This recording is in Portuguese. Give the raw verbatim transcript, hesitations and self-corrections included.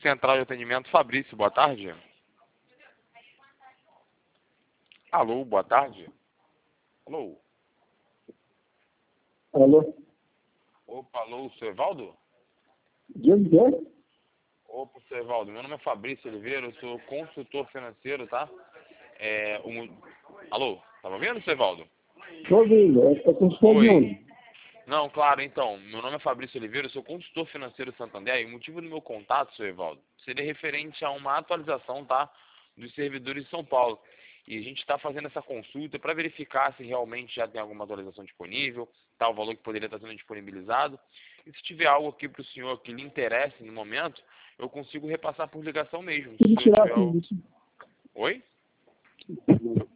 Central de Atendimento, Fabrício, boa tarde. Alô, boa tarde. Alô. Alô? Opa, alô, seu Evaldo? Diego Guedes? Opa, seu Evaldo, meu nome é Fabrício Oliveira, eu sou consultor financeiro, tá? É, um... Alô, tá me ouvindo, seu Evaldo? Estou ouvindo, é é consultor de Oi. onde? Não, claro, então, meu nome é Fabrício Oliveira, eu sou consultor financeiro Santander e o motivo do meu contato, seu Evaldo, seria referente a uma atualização, tá, dos servidores de São Paulo. E a gente está fazendo essa consulta para verificar se realmente já tem alguma atualização disponível, tá, o valor que poderia estar sendo disponibilizado. E se tiver algo aqui para o senhor que lhe interesse no momento, eu consigo repassar por ligação mesmo. Se Tem o que senhor tirar tiver... tudo al- isso. Oi?